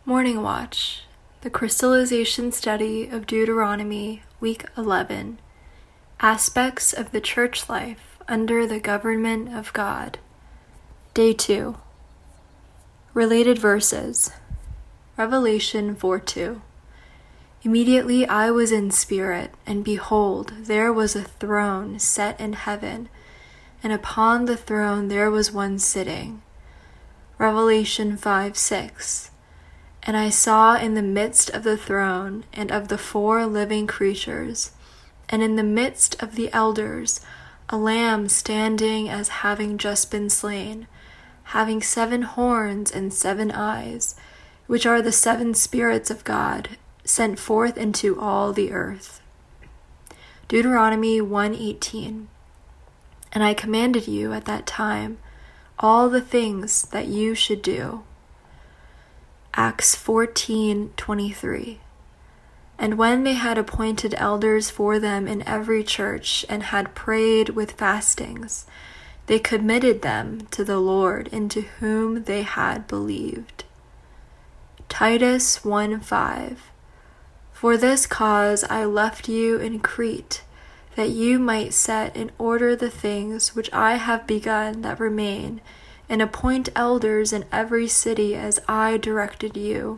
Morning Watch, the Crystallization Study of Deuteronomy, Week 11, Aspects of the Church Life under the Government of God, Day 2. Related Verses, Revelation 4:2. Immediately I was in spirit, and behold, there was a throne set in heaven, and upon the throne there was one sitting. Revelation 5:6. And I saw in the midst of the throne and of the 4 living creatures, and in the midst of the elders, a lamb standing as having just been slain, having 7 horns and 7 eyes, which are the 7 spirits of God, sent forth into all the earth. Deuteronomy 1:18. And I commanded you at that time all the things that you should do. Acts 14:23. And when they had appointed elders for them in every church, and had prayed with fastings, they committed them to the Lord into whom they had believed. Titus 1:5. For this cause I left you in Crete, that you might set in order the things which I have begun that remain, and appoint elders in every city as I directed you.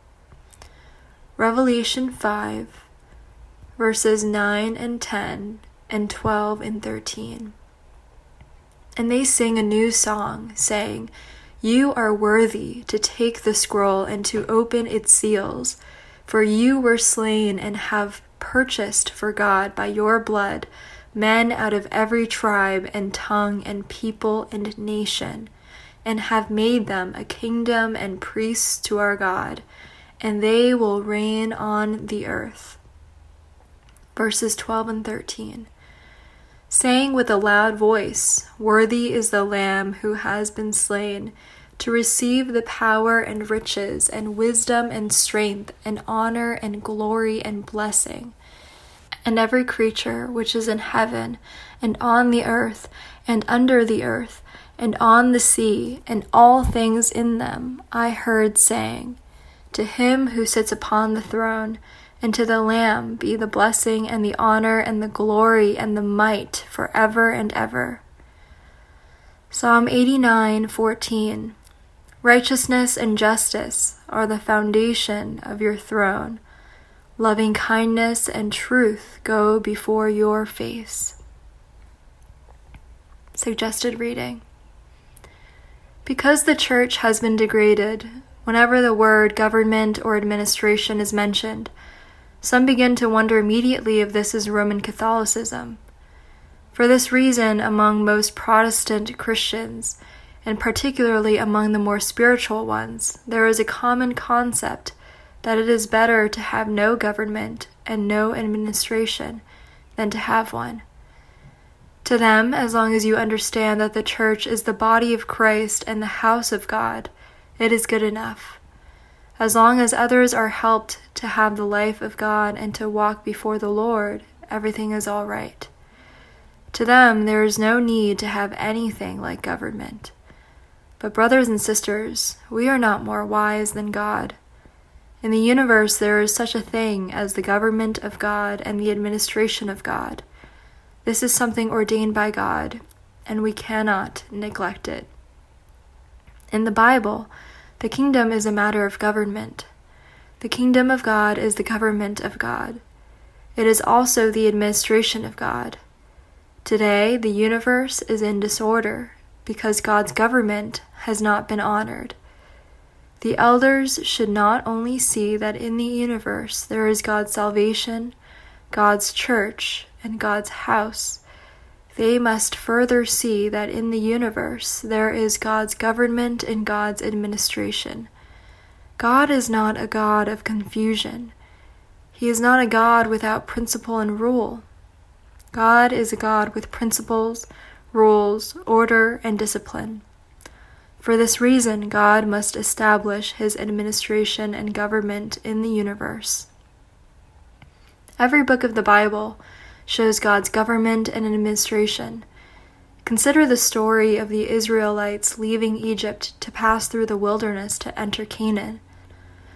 Revelation 5, verses 9 and 10, and 12 and 13. And they sing a new song, saying, You are worthy to take the scroll and to open its seals, for you were slain and have purchased for God by your blood men out of every tribe and tongue and people and nation, and have made them a kingdom and priests to our God, and they will reign on the earth. Verses 12 and 13. Saying with a loud voice, Worthy is the Lamb who has been slain, to receive the power and riches and wisdom and strength and honor and glory and blessing. And every creature which is in heaven and on the earth and under the earth and on the sea, and all things in them, I heard saying, To him who sits upon the throne, and to the Lamb be the blessing and the honor and the glory and the might forever and ever. Psalm 89:14. Righteousness and justice are the foundation of your throne. Loving kindness and truth go before your face. Suggested reading. Because the church has been degraded, whenever the word government or administration is mentioned, some begin to wonder immediately if this is Roman Catholicism. For this reason, among most Protestant Christians, and particularly among the more spiritual ones, there is a common concept that it is better to have no government and no administration than to have one. To them, as long as you understand that the church is the body of Christ and the house of God, it is good enough. As long as others are helped to have the life of God and to walk before the Lord, everything is all right. To them, there is no need to have anything like government. But brothers and sisters, we are not more wise than God. In the universe, there is such a thing as the government of God and the administration of God. This is something ordained by God, and we cannot neglect it. In the Bible, the kingdom is a matter of government. The kingdom of God is the government of God. It is also the administration of God. Today, the universe is in disorder because God's government has not been honored. The elders should not only see that in the universe there is God's salvation, God's church, and God's house. They must further see that in the universe there is God's government and God's administration. God is not a God of confusion. He is not a God without principle and rule. God is a God with principles, rules, order, and discipline. For this reason, God must establish his administration and government in the universe. Every book of the Bible shows God's government and administration. Consider the story of the Israelites leaving Egypt to pass through the wilderness to enter Canaan.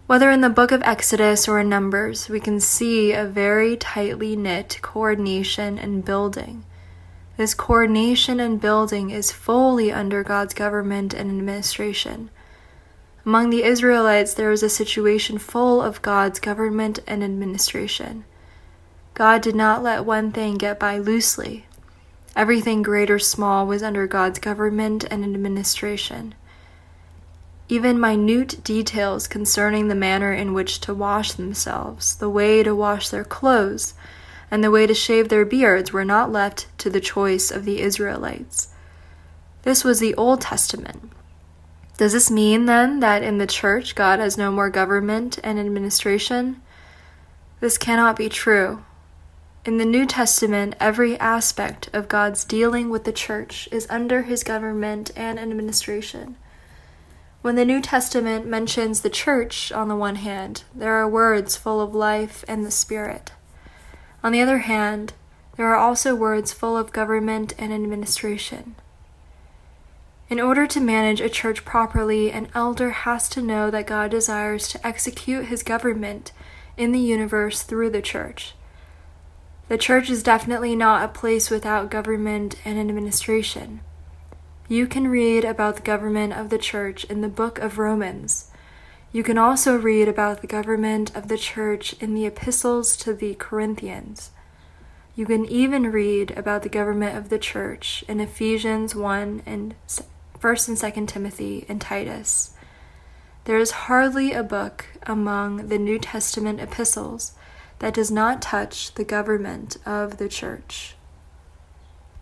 Whether in the book of Exodus or in Numbers, we can see a very tightly knit coordination and building. This coordination and building is fully under God's government and administration. Among the Israelites, there was a situation full of God's government and administration. God did not let one thing get by loosely. Everything great or small was under God's government and administration. Even minute details concerning the manner in which to wash themselves, the way to wash their clothes, and the way to shave their beards were not left to the choice of the Israelites. This was the Old Testament. Does this mean, then, that in the church God has no more government and administration? This cannot be true. In the New Testament, every aspect of God's dealing with the church is under his government and administration. When the New Testament mentions the church, on the one hand, there are words full of life and the Spirit. On the other hand, there are also words full of government and administration. In order to manage a church properly, an elder has to know that God desires to execute his government in the universe through the church. The church is definitely not a place without government and administration. You can read about the government of the church in the book of Romans. You can also read about the government of the church in the epistles to the Corinthians. You can even read about the government of the church in Ephesians 1 and 1st and 2nd Timothy and Titus. There is hardly a book among the New Testament epistles that does not touch the government of the church.